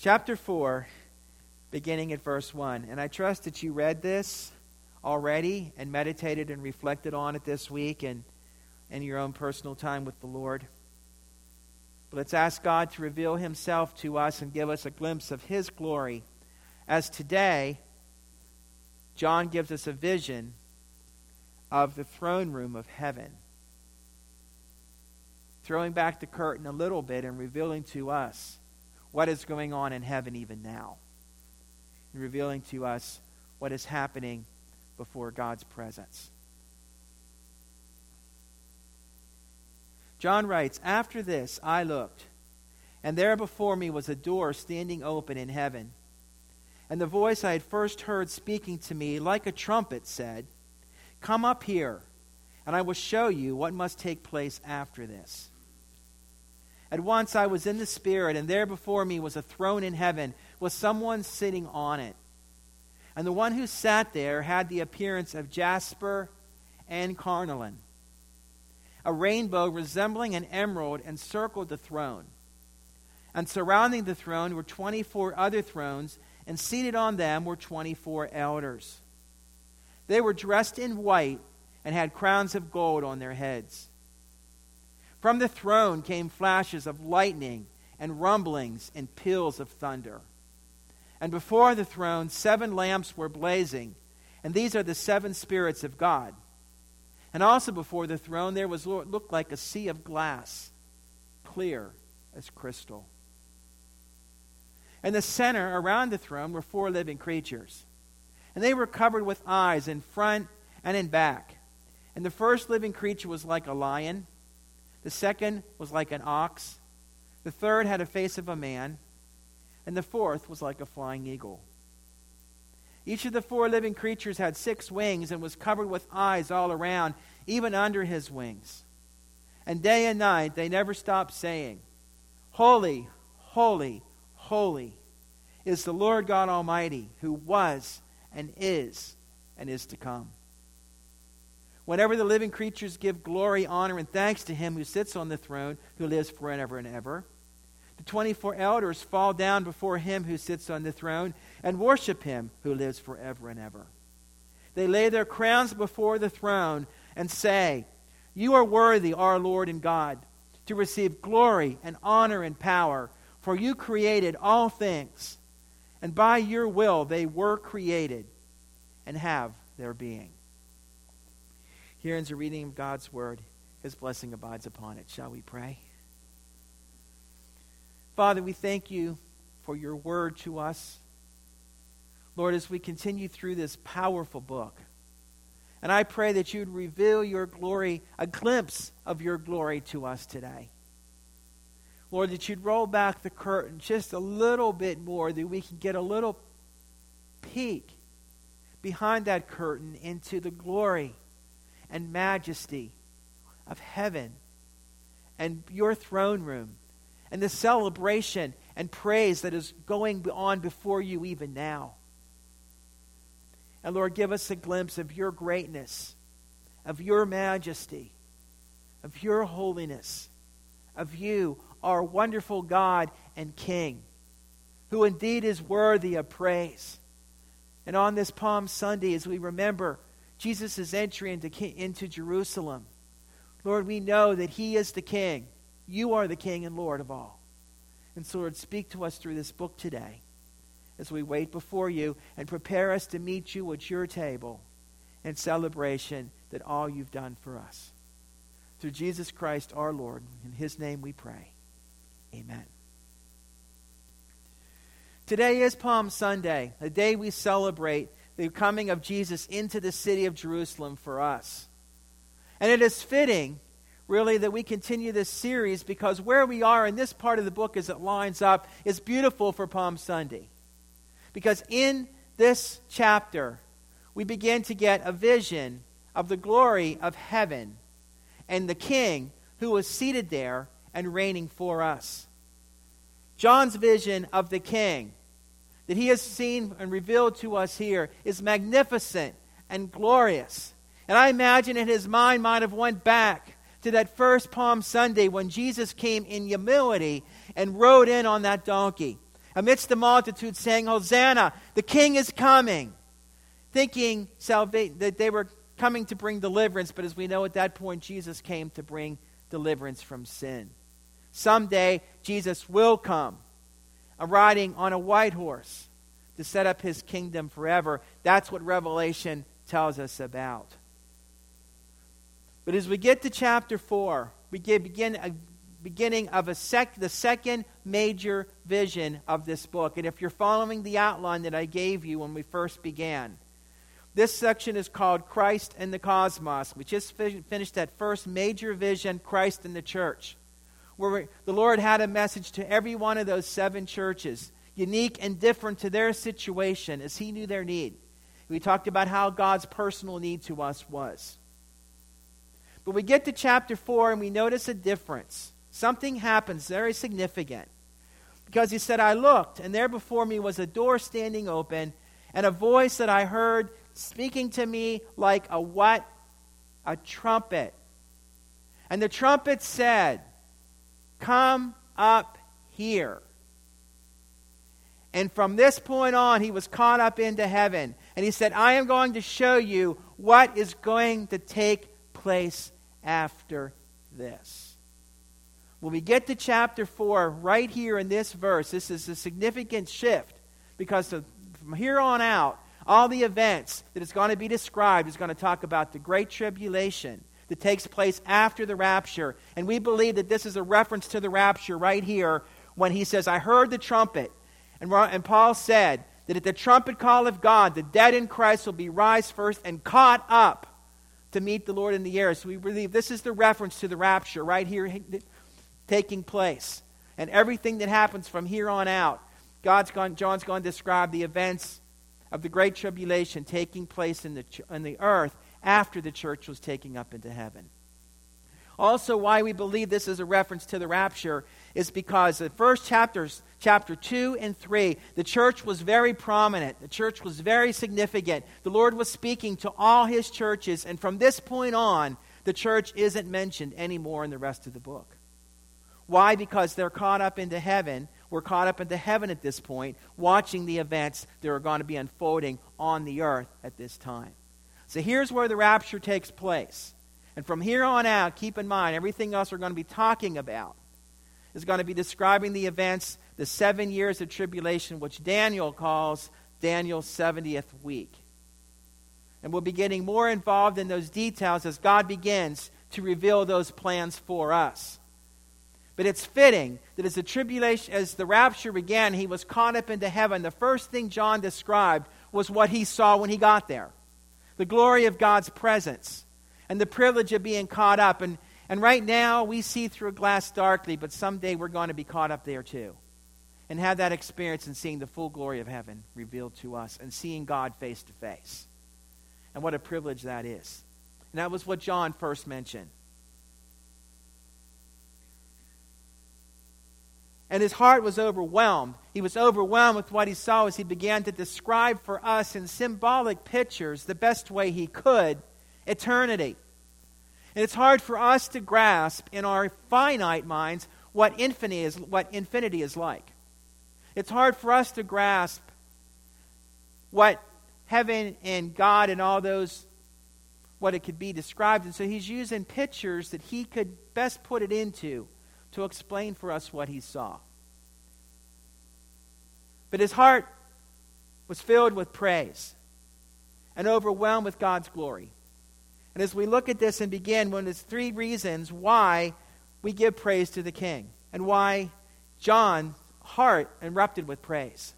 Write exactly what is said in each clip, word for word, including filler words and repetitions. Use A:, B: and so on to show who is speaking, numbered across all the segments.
A: Chapter four, beginning at verse one. And I trust that you read this already and meditated and reflected on it this week and in your own personal time with the Lord. But let's ask God to reveal himself to us and give us a glimpse of his glory. As today, John gives us a vision of the throne room of heaven, throwing back the curtain a little bit and revealing to us what is going on in heaven even now, and revealing to us what is happening before God's presence. John writes, "After this I looked, and there before me was a door standing open in heaven. And the voice I had first heard speaking to me like a trumpet said, 'Come up here, and I will show you what must take place after this.' At once I was in the Spirit, and there before me was a throne in heaven, with someone sitting on it. And the one who sat there had the appearance of jasper and carnelian. A rainbow resembling an emerald encircled the throne. And surrounding the throne were twenty-four other thrones, and seated on them were twenty-four elders. They were dressed in white and had crowns of gold on their heads. From the throne came flashes of lightning and rumblings and peals of thunder. And before the throne seven lamps were blazing, and these are the seven spirits of God. And also before the throne there was what looked like a sea of glass, clear as crystal. In the center, around the throne, were four living creatures. And they were covered with eyes in front and in back. And the first living creature was like a lion. The second was like an ox. The third had a face of a man. And the fourth was like a flying eagle. Each of the four living creatures had six wings and was covered with eyes all around, even under his wings. And day and night they never stopped saying, 'Holy, holy, holy is the Lord God Almighty, who was and is and is to come.' Whenever the living creatures give glory, honor, and thanks to him who sits on the throne, who lives forever and ever, the twenty-four elders fall down before him who sits on the throne and worship him who lives forever and ever. They lay their crowns before the throne and say, 'You are worthy, our Lord and God, to receive glory and honor and power, for you created all things, and by your will they were created and have their being.'" Here ends a reading of God's word. His blessing abides upon it. Shall we pray? Father, we thank you for your word to us. Lord, as we continue through this powerful book, and I pray that you'd reveal your glory, a glimpse of your glory to us today. Lord, that you'd roll back the curtain just a little bit more, that we can get a little peek behind that curtain into the glory and majesty of heaven and your throne room and the celebration and praise that is going on before you even now. And Lord, give us a glimpse of your greatness, of your majesty, of your holiness, of you, our wonderful God and King, who indeed is worthy of praise. And on this Palm Sunday, as we remember Jesus' entry into, into Jerusalem, Lord, we know that he is the King. You are the King and Lord of all. And so, Lord, speak to us through this book today as we wait before you and prepare us to meet you at your table in celebration that all you've done for us. Through Jesus Christ our Lord, in his name we pray. Amen. Today is Palm Sunday, the day we celebrate the coming of Jesus into the city of Jerusalem for us. And it is fitting, really, that we continue this series, because where we are in this part of the book as it lines up is beautiful for Palm Sunday. Because in this chapter, we begin to get a vision of the glory of heaven and the King who is seated there and reigning for us. John's vision of the King that he has seen and revealed to us here is magnificent and glorious. And I imagine in his mind might have went back to that first Palm Sunday when Jesus came in humility and rode in on that donkey. amidst the multitude, saying, Hosanna, the King is coming, thinking salva- that they were coming to bring deliverance, but as we know at that point, Jesus came to bring deliverance from sin. Someday, Jesus will come, riding on a white horse to set up his kingdom forever. That's what Revelation tells us about. But as we get to chapter four, we get, begin a beginning of a sec, the second major vision of this book. And if you're following the outline that I gave you when we first began, this section is called Christ and the Cosmos. We just fi- finished that first major vision, Christ and the Church, where we, the Lord had a message to every one of those seven churches, unique and different to their situation as he knew their need. We talked about how God's personal need to us was. But we get to chapter four and we notice a difference. Something happens very significant. Because he said, I looked, and there before me was a door standing open, and a voice that I heard speaking to me like a what? A trumpet. And the trumpet said, come up here. And from this point on, he was caught up into heaven. And he said, I am going to show you what is going to take place after this. When we get to chapter four, right here in this verse, this is a significant shift, because from here on out, all the events that is going to be described is going to talk about the Great Tribulation that takes place after the rapture. And we believe that this is a reference to the rapture right here when he says, I heard the trumpet. And, and Paul said that at the trumpet call of God, the dead in Christ will be raised first and caught up to meet the Lord in the air. So we believe this is the reference to the rapture right here taking place. And everything that happens from here on out, God's gone, John's going to describe the events of the Great Tribulation taking place in the, in the earth after the church was taken up into heaven. Also, why we believe this is a reference to the rapture is because the first chapters, chapter two and three, the church was very prominent. The church was very significant. The Lord was speaking to all his churches, and from this point on, the church isn't mentioned anymore in the rest of the book. Why? Because they're caught up into heaven. We're caught up into heaven at this point, watching the events that are going to be unfolding on the earth at this time. So here's where the rapture takes place. And from here on out, keep in mind, everything else we're going to be talking about is going to be describing the events, the seven years of tribulation, which Daniel calls Daniel's seventieth week. And we'll be getting more involved in those details as God begins to reveal those plans for us. But it's fitting that as the tribulation, as the rapture began, he was caught up into heaven. The first thing John described was what he saw when he got there. The glory of God's presence and the privilege of being caught up. And, and right now we see through a glass darkly, but someday we're going to be caught up there too. And have that experience in seeing the full glory of heaven revealed to us and seeing God face to face. And what a privilege that is. And that was what John first mentioned. And his heart was overwhelmed. He was overwhelmed with what he saw as he began to describe for us in symbolic pictures, the best way he could, eternity. And it's hard for us to grasp in our finite minds what infinity is, what infinity is like. It's hard for us to grasp what heaven and God and all those, what it could be described. And so he's using pictures that he could best put it into to explain for us what he saw. But his heart was filled with praise and overwhelmed with God's glory. And as we look at this and begin, one of the three reasons why we give praise to the King and why John's heart erupted with praise.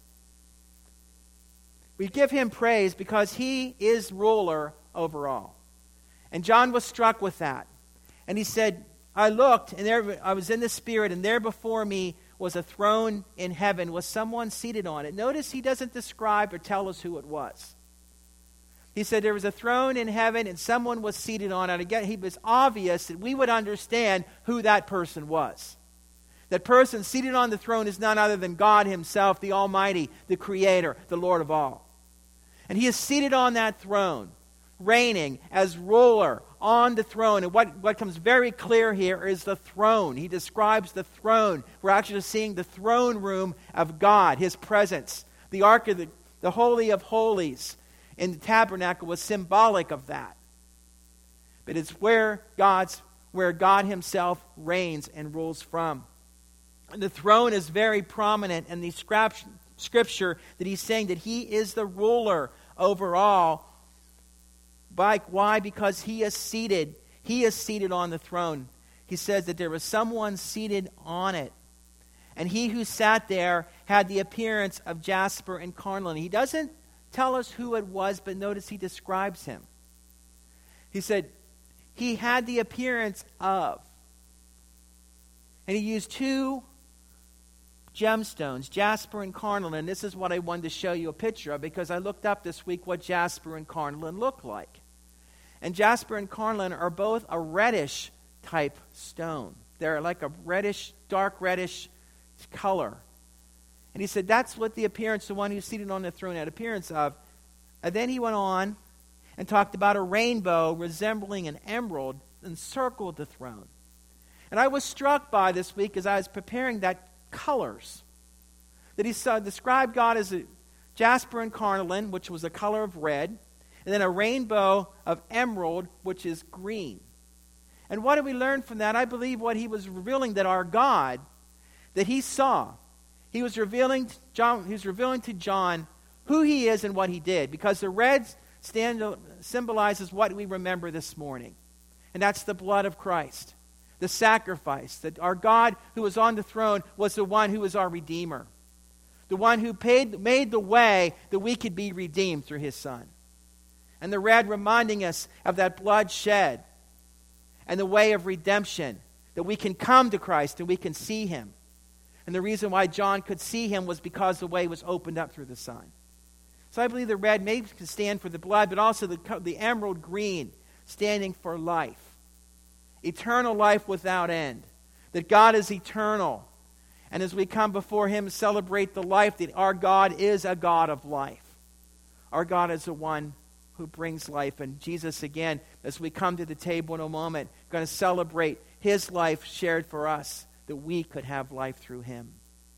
A: We give him praise because he is ruler over all. And John was struck with that. And he said, I looked, and there I was in the Spirit, and there before me was a throne in heaven with someone seated on it. Notice he doesn't describe or tell us who it was. He said there was a throne in heaven, and someone was seated on it. Again, it was obvious that we would understand who that person was. That person seated on the throne is none other than God himself, the Almighty, the Creator, the Lord of all. And he is seated on that throne. reigning as ruler on the throne. And what, what comes very clear here is the throne. He describes the throne. We're actually seeing the throne room of God, his presence. The Ark of the, the Holy of Holies in the tabernacle was symbolic of that. But it's where God's where God himself reigns and rules from. And the throne is very prominent in the scripture that he's saying that he is the ruler over all. By, why? Because he is seated. He is seated on the throne. He says that there was someone seated on it. And he who sat there had the appearance of jasper and carnelian. He doesn't tell us who it was, but notice he describes him. He said, he had the appearance of. And he used two gemstones, jasper and carnelian. This is what I wanted to show you a picture of, because I looked up this week what jasper and carnelian look like. And jasper and carnelian are both a reddish type stone. They're like a reddish, dark reddish color. And he said that's what the appearance, the one who's seated on the throne had appearance of. And then he went on and talked about a rainbow resembling an emerald encircled the throne. And I was struck by this week as I was preparing that colors. That he saw, described God as a jasper and carnelian, which was the color of red, and then a rainbow of emerald, which is green. And what did we learn from that? I believe what he was revealing, that our God, that he saw, he was revealing to John, he was revealing to John who he is and what he did, because the red stand symbolizes what we remember this morning, and that's the blood of Christ, the sacrifice. That our God who was on the throne was the one who was our Redeemer, the one who paid, made the way that we could be redeemed through his Son. And the red reminding us of that blood shed and the way of redemption, that we can come to Christ and we can see him. And the reason why John could see him was because the way was opened up through the Son. So I believe the red may stand for the blood, but also the, the emerald green standing for life. Eternal life without end. That God is eternal. And as we come before him, celebrate the life, that our God is a God of life. Our God is the one who brings life. And Jesus, again, as we come to the table in a moment, going to celebrate his life shared for us, that we could have life through him.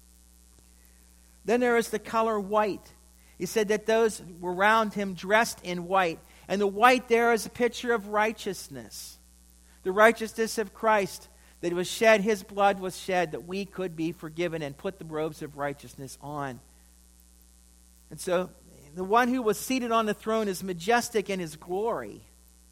A: Then there is the color white. He said that those were around him dressed in white. And the white there is a picture of righteousness. The righteousness of Christ, that it was shed, his blood was shed, that we could be forgiven and put the robes of righteousness on. And so the one who was seated on the throne is majestic in his glory.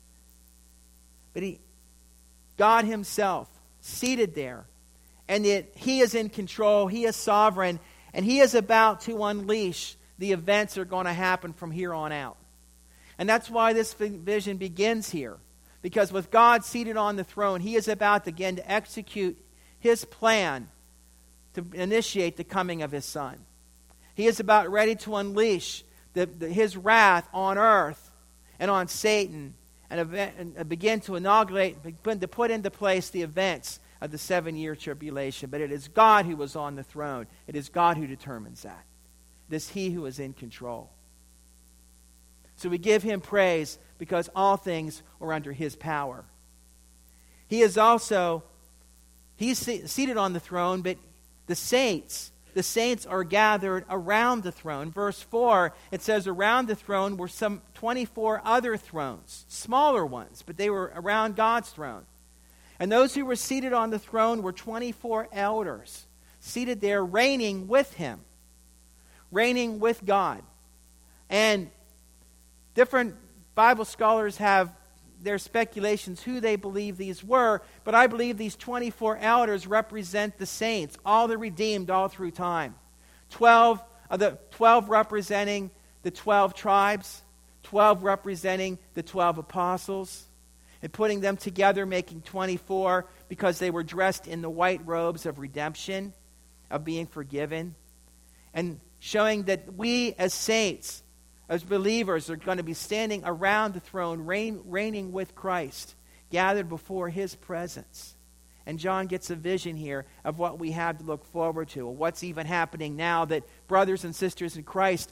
A: But he, God himself, seated there, and that he is in control, he is sovereign, and he is about to unleash the events that are going to happen from here on out. And that's why this vision begins here. Because with God seated on the throne, he is about again to execute his plan to initiate the coming of his Son. He is about ready to unleash the, the, his wrath on earth and on Satan, and, event, and begin to inaugurate, begin to put into place the events of the seven-year tribulation. But it is God who was on the throne. It is God who determines that. It is he who is in control. So we give him praise because all things are under his power. He is also, he's seated on the throne, but the saints, the saints are gathered around the throne. Verse four, it says around the throne were some twenty-four other thrones, smaller ones, but they were around God's throne. And those who were seated on the throne were twenty-four elders, seated there reigning with him, reigning with God. And different Bible scholars have their speculations who they believe these were, but I believe these twenty-four elders represent the saints, all the redeemed all through time. Twelve, uh, the twelve representing the twelve tribes, twelve representing the twelve apostles, and putting them together making twenty-four because they were dressed in the white robes of redemption, of being forgiven, and showing that we as saints, as believers, are going to be standing around the throne, reign, reigning with Christ, gathered before his presence. And John gets a vision here of what we have to look forward to, or what's even happening now, that brothers and sisters in Christ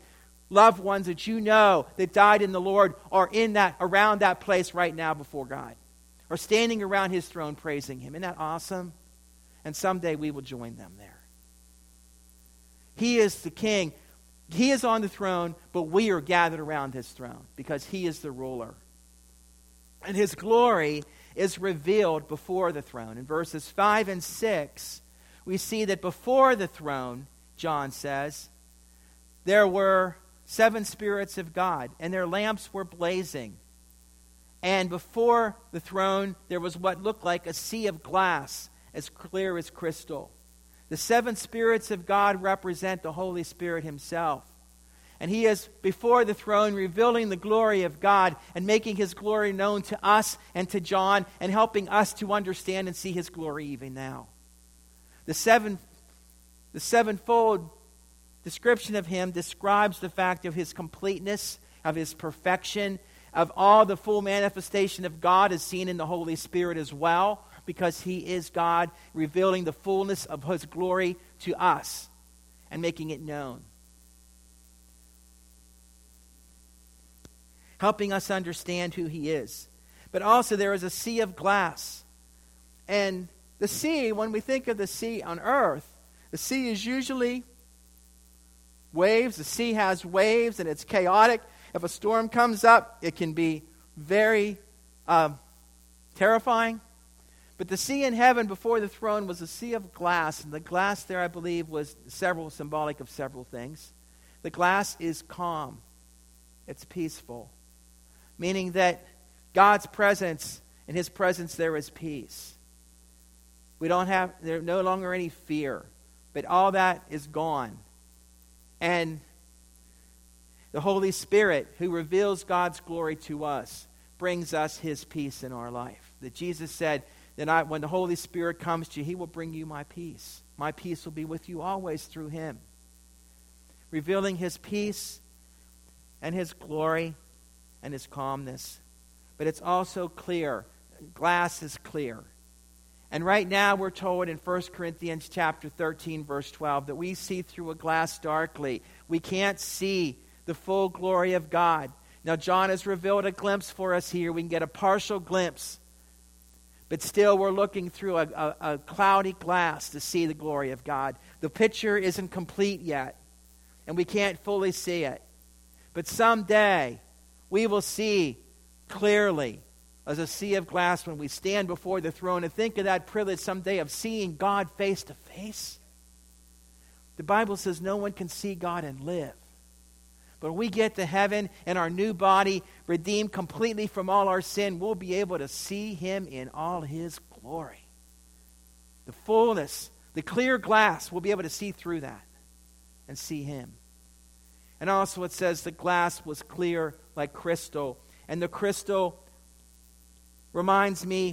A: loved ones that you know that died in the Lord are in that, around that place right now before God, or standing around his throne praising him. Isn't that awesome? And someday we will join them there. He is the king. He is on the throne, but we are gathered around his throne because he is the ruler. And his glory is revealed before the throne. In verses five and six, we see that before the throne, John says, there were seven spirits of God, and their lamps were blazing. And before the throne, there was what looked like a sea of glass, as clear as crystal. The seven spirits of God represent the Holy Spirit himself. And he is before the throne revealing the glory of God and making his glory known to us and to John and helping us to understand and see his glory even now. The seven, the sevenfold description of him describes the fact of his completeness, of his perfection, of all the full manifestation of God is seen in the Holy Spirit as well, because he is God, revealing the fullness of his glory to us and making it known. Helping us understand who he is. But also there is a sea of glass. And the sea, when we think of the sea on earth, the sea is usually waves. The sea has waves and it's chaotic. If a storm comes up, it can be very um, terrifying. But the sea in heaven before the throne was a sea of glass. And the glass there, I believe, was several symbolic of several things. The glass is calm. It's peaceful. Meaning that God's presence, in his presence there is peace. We don't have, there's no longer any fear. But all that is gone. And the Holy Spirit, who reveals God's glory to us, brings us his peace in our life. That Jesus said that I, when the Holy Spirit comes to you, he will bring you my peace. My peace will be with you always through him. Revealing his peace and his glory and his calmness. But it's also clear. Glass is clear. And right now we're told in First Corinthians chapter thirteen, verse twelve, that we see through a glass darkly. We can't see the full glory of God. Now John has revealed a glimpse for us here. We can get a partial glimpse. But still we're looking through a, a, a cloudy glass to see the glory of God. The picture isn't complete yet. And we can't fully see it. But someday we will see clearly as a sea of glass when we stand before the throne. And think of that privilege someday of seeing God face to face. The Bible says no one can see God and live. But when we get to heaven and our new body redeemed completely from all our sin, we'll be able to see him in all his glory. The fullness, the clear glass, we'll be able to see through that and see him. And also it says the glass was clear like crystal. And the crystal reminds me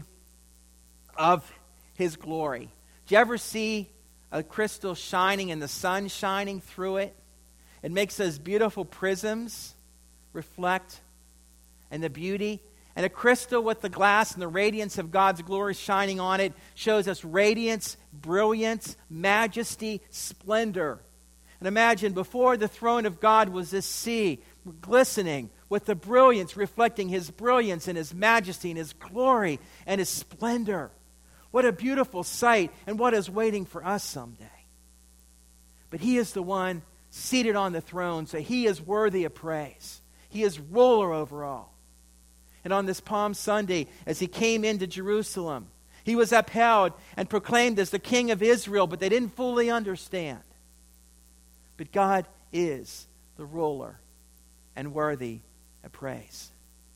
A: of his glory. Do you ever see a crystal shining and the sun shining through it? It makes those beautiful prisms reflect and the beauty. And a crystal with the glass and the radiance of God's glory shining on it shows us radiance, brilliance, majesty, splendor. And imagine before the throne of God was this sea glistening with the brilliance, reflecting his brilliance and his majesty and his glory and his splendor. What a beautiful sight, and what is waiting for us someday. But he is the one seated on the throne, so he is worthy of praise. He is ruler over all. And on this Palm Sunday, as he came into Jerusalem, he was upheld and proclaimed as the King of Israel, but they didn't fully understand. But God is the ruler and worthy of praise.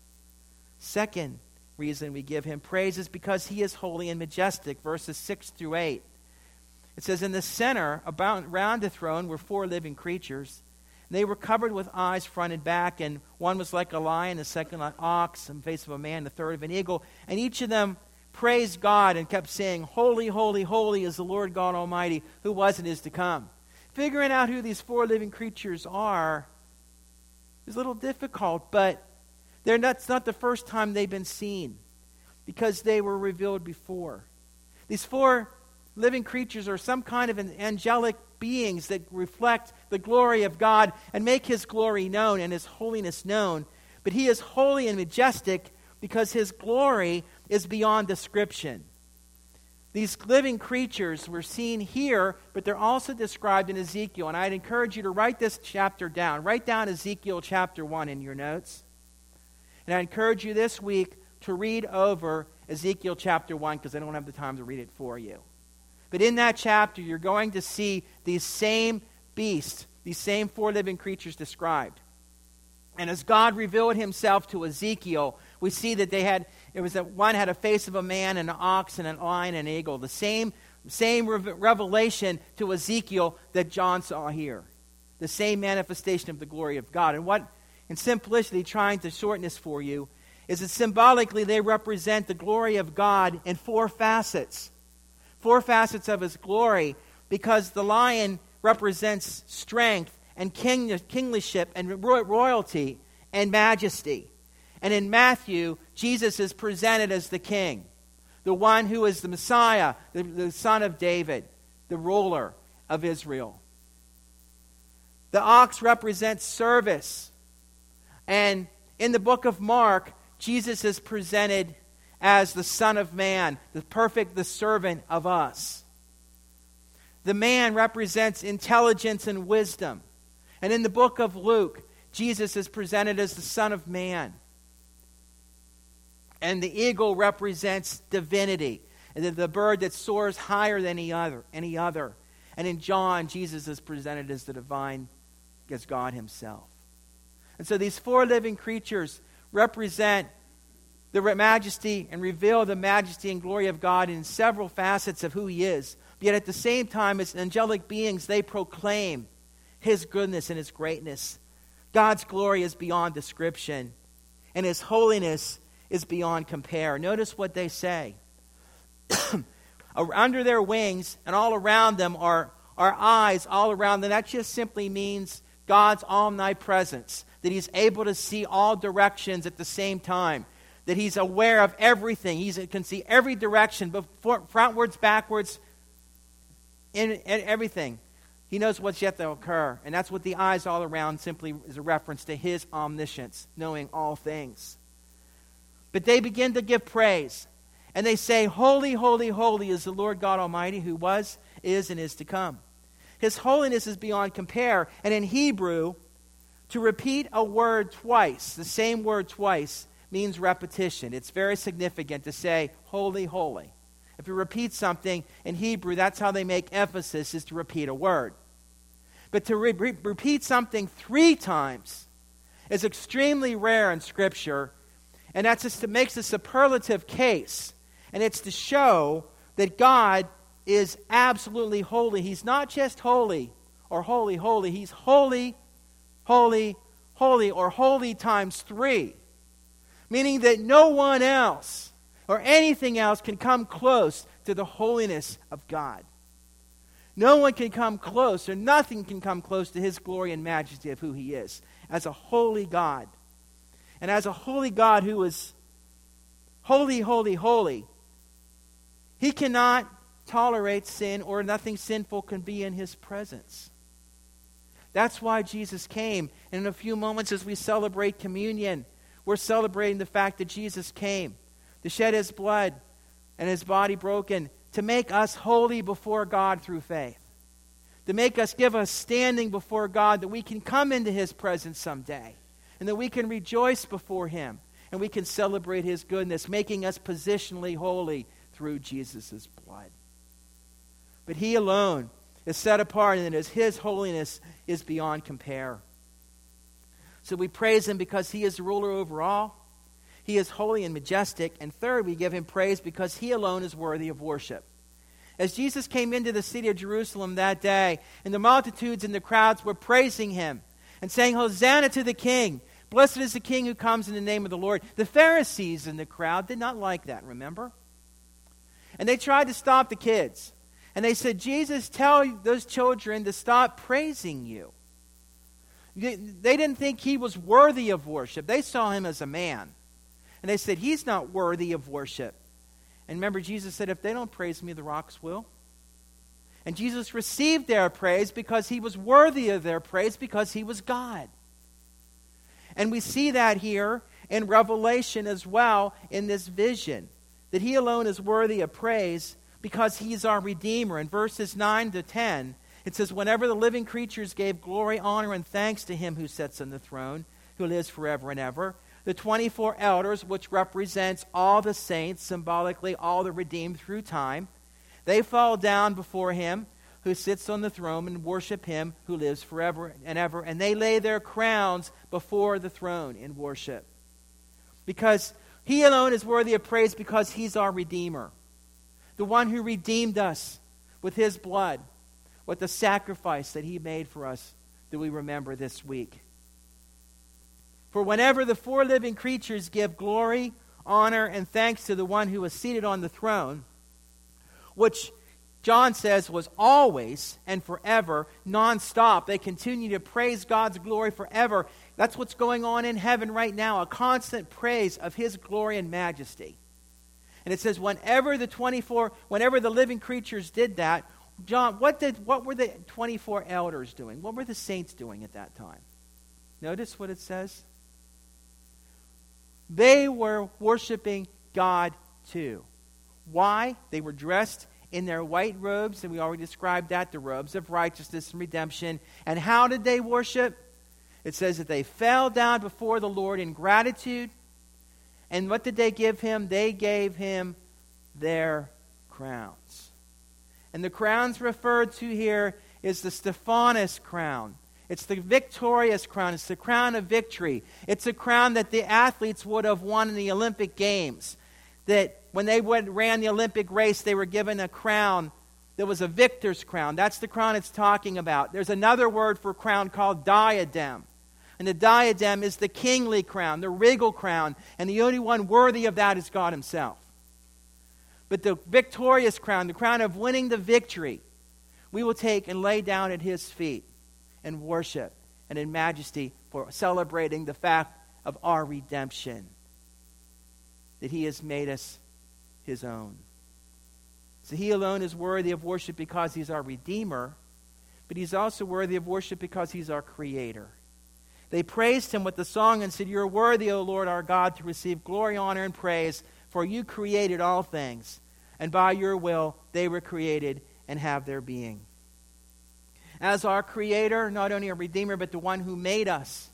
A: Second reason we give him praise is because he is holy and majestic. Verses six through eight. It says, in the center, about around the throne, were four living creatures. They were covered with eyes front and back, and one was like a lion, the second like an ox, the face of a man, the third of an eagle. And each of them praised God and kept saying, holy, holy, holy is the Lord God Almighty, who was and is to come. Figuring out who these four living creatures are is a little difficult, but they're not, it's not the first time they've been seen, because they were revealed before. These four living creatures are some kind of an angelic beings that reflect the glory of God and make his glory known and his holiness known. But he is holy and majestic because his glory is beyond description. These living creatures were seen here, but they're also described in Ezekiel. And I'd encourage you to write this chapter down. Write down Ezekiel chapter one in your notes. And I encourage you this week to read over Ezekiel chapter one, because I don't have the time to read it for you. But in that chapter, you're going to see these same beasts, these same four living creatures described. And as God revealed himself to Ezekiel, we see that they had, it was that one had a face of a man and an ox and an lion and an eagle. The same, same revelation to Ezekiel that John saw here. The same manifestation of the glory of God. And what, in simplicity, trying to shorten this for you, is that symbolically they represent the glory of God in four facets. Four facets of his glory, because the lion represents strength and king, kingship and royalty and majesty. And in Matthew, Jesus is presented as the king, the one who is the Messiah, the, the son of David, the ruler of Israel. The ox represents service. And in the book of Mark, Jesus is presented as the Son of Man, the perfect, the servant of us. The man represents intelligence and wisdom. And in the book of Luke, Jesus is presented as the Son of Man. And the eagle represents divinity, and the, the bird that soars higher than any other, any other. And in John, Jesus is presented as the divine, as God himself. And so these four living creatures represent the majesty and reveal the majesty and glory of God in several facets of who he is. Yet at the same time, as angelic beings, they proclaim his goodness and his greatness. God's glory is beyond description, and his holiness is beyond compare. Notice what they say. Under their wings and all around them are, are eyes all around them. That just simply means God's omnipresence, that he's able to see all directions at the same time, that he's aware of everything. He can see every direction, before, frontwards, backwards, in, in everything. He knows what's yet to occur. And that's what the eyes all around simply is a reference to his omniscience, knowing all things. But they begin to give praise. And they say, "Holy, holy, holy is the Lord God Almighty, who was, is, and is to come." His holiness is beyond compare. And in Hebrew, to repeat a word twice, the same word twice, means repetition. It's very significant to say, "Holy, holy." If you repeat something in Hebrew, that's how they make emphasis, is to repeat a word. But to re- re- repeat something three times is extremely rare in Scripture, and that's just, it makes a superlative case. And it's to show that God is absolutely holy. He's not just holy or holy, holy. He's holy, holy, holy, or holy times three. Meaning that no one else or anything else can come close to the holiness of God. No one can come close, or nothing can come close to his glory and majesty of who he is as a holy God. And as a holy God who is holy, holy, holy, he cannot tolerate sin, or nothing sinful can be in his presence. That's why Jesus came. And in a few moments as we celebrate communion, we're celebrating the fact that Jesus came to shed his blood and his body broken to make us holy before God through faith. To make us, give us standing before God, that we can come into his presence someday. And that we can rejoice before him. And we can celebrate his goodness, making us positionally holy through Jesus' blood. But he alone is set apart, and as his holiness is beyond compare. So we praise him because he is the ruler over all. He is holy and majestic. And third, we give him praise because he alone is worthy of worship. As Jesus came into the city of Jerusalem that day, and the multitudes and the crowds were praising him and saying, "Hosanna to the King. Blessed is the King who comes in the name of the Lord." The Pharisees in the crowd did not like that, remember? And they tried to stop the kids. And they said, "Jesus, tell those children to stop praising you." They didn't think he was worthy of worship. They saw him as a man. And they said, "He's not worthy of worship." And remember, Jesus said, "If they don't praise me, the rocks will." And Jesus received their praise because he was worthy of their praise because he was God. And we see that here in Revelation as well in this vision, that he alone is worthy of praise because he's our Redeemer. In verses nine to ten, it says, whenever the living creatures gave glory, honor, and thanks to him who sits on the throne, who lives forever and ever, the twenty-four elders, which represents all the saints, symbolically all the redeemed through time, they fall down before him who sits on the throne and worship him who lives forever and ever. And they lay their crowns before the throne in worship. Because he alone is worthy of praise because he's our Redeemer. The one who redeemed us with his blood, with the sacrifice that he made for us that we remember this week. For whenever the four living creatures give glory, honor, and thanks to the one who is seated on the throne, which John says was always and forever, non-stop. They continue to praise God's glory forever. That's what's going on in heaven right now, a constant praise of his glory and majesty. And it says whenever the twenty-four, whenever the living creatures did that, John, what did what were the twenty-four elders doing? What were the saints doing at that time? Notice what it says. They were worshiping God too. Why? They were dressed in their white robes, and we already described that, the robes of righteousness and redemption. And how did they worship? It says that they fell down before the Lord in gratitude. And what did they give him? They gave him their crowns. And the crowns referred to here is the Stephanos crown. It's the victorious crown. It's the crown of victory. It's a crown that the athletes would have won in the Olympic Games. That when they went, ran the Olympic race, they were given a crown that was a victor's crown. That's the crown it's talking about. There's another word for crown called diadem. And the diadem is the kingly crown, the regal crown. And the only one worthy of that is God himself. But the victorious crown, the crown of winning the victory, we will take and lay down at his feet and worship and in majesty for celebrating the fact of our redemption. That he has made us his own. So he alone is worthy of worship because he's our Redeemer, but he's also worthy of worship because he's our Creator. They praised him with the song and said, "You're worthy, O Lord our God, to receive glory, honor, and praise, for you created all things, and by your will they were created and have their being." As our Creator, not only a Redeemer, but the one who made us,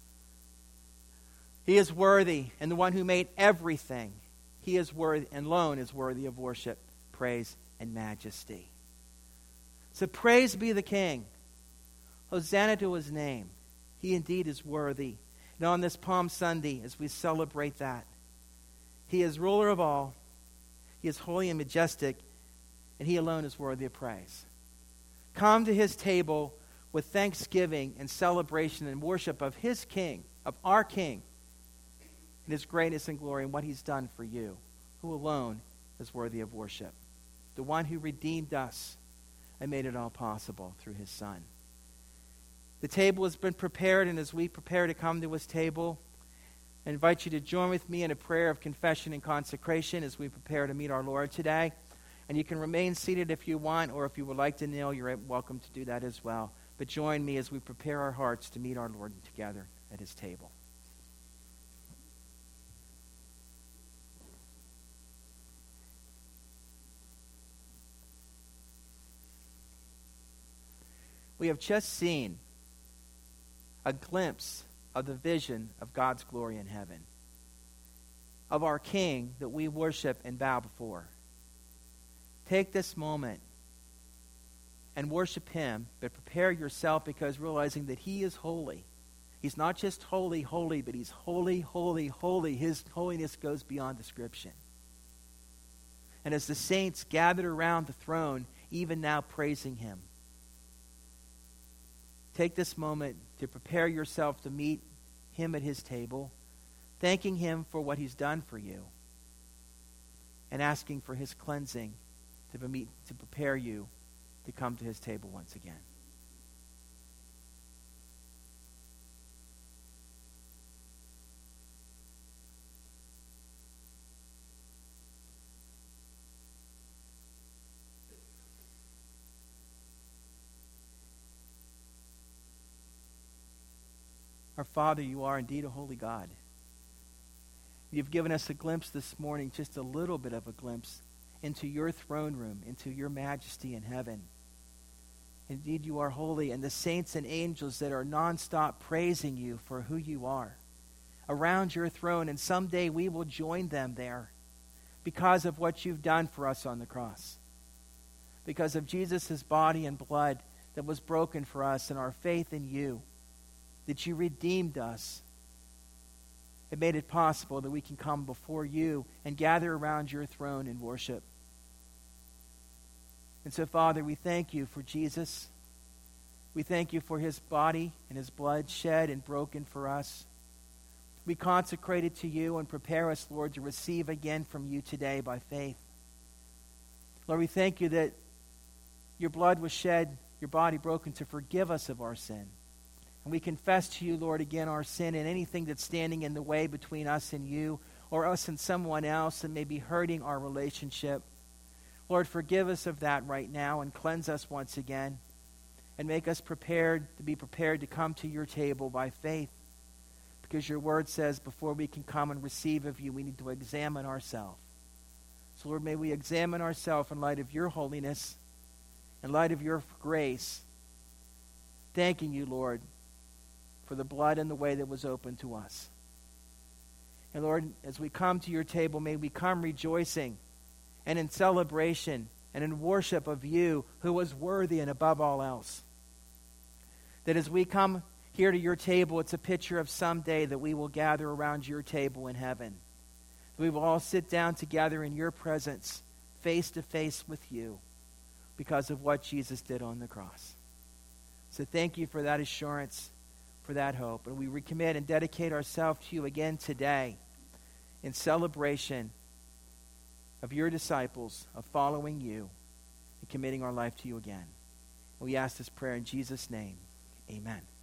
A: he is worthy, and the one who made everything, he is worthy, and alone is worthy of worship, praise, and majesty. So praise be the King. Hosanna to his name. He indeed is worthy. And on this Palm Sunday, as we celebrate that, he is ruler of all, he is holy and majestic, and he alone is worthy of praise. Come to his table with thanksgiving and celebration and worship of his King, of our King, and his greatness and glory and what he's done for you, who alone is worthy of worship. The one who redeemed us and made it all possible through his Son. The table has been prepared, and as we prepare to come to his table, I invite you to join with me in a prayer of confession and consecration as we prepare to meet our Lord today. And you can remain seated if you want, or if you would like to kneel, you're welcome to do that as well. But join me as we prepare our hearts to meet our Lord together at his table. We have just seen a glimpse of the vision of God's glory in heaven, of our King that we worship and bow before. Take this moment and worship him, but prepare yourself, because realizing that he is holy. He's not just holy, holy, but he's holy, holy, holy. His holiness goes beyond description. And as the saints gathered around the throne, even now praising him, take this moment to prepare yourself to meet him at his table, thanking him for what he's done for you, and asking for his cleansing to meet, to prepare you to come to his table once again. Our Father, you are indeed a holy God. You've given us a glimpse this morning, just a little bit of a glimpse, into your throne room, into your majesty in heaven. Indeed, you are holy, and the saints and angels that are nonstop praising you for who you are around your throne, and someday we will join them there because of what you've done for us on the cross, because of Jesus' body and blood that was broken for us and our faith in you, that you redeemed us. It made it possible that we can come before you and gather around your throne and worship. And so, Father, we thank you for Jesus. We thank you for his body and his blood shed and broken for us. We consecrate it to you and prepare us, Lord, to receive again from you today by faith. Lord, we thank you that your blood was shed, your body broken to forgive us of our sin. And we confess to you, Lord, again our sin and anything that's standing in the way between us and you, or us and someone else that may be hurting our relationship. Lord, forgive us of that right now and cleanse us once again and make us prepared to be prepared to come to your table by faith, because your word says before we can come and receive of you, we need to examine ourselves. So, Lord, may we examine ourselves in light of your holiness, in light of your grace, thanking you, Lord, for the blood and the way that was open to us. And Lord, as we come to your table, may we come rejoicing and in celebration and in worship of you who was worthy and above all else. That as we come here to your table, it's a picture of someday that we will gather around your table in heaven. We will all sit down together in your presence, face to face with you, because of what Jesus did on the cross. So thank you for that assurance, for that hope. And we recommit and dedicate ourselves to you again today in celebration of your disciples, of following you and committing our life to you again. And we ask this prayer in Jesus' name. Amen.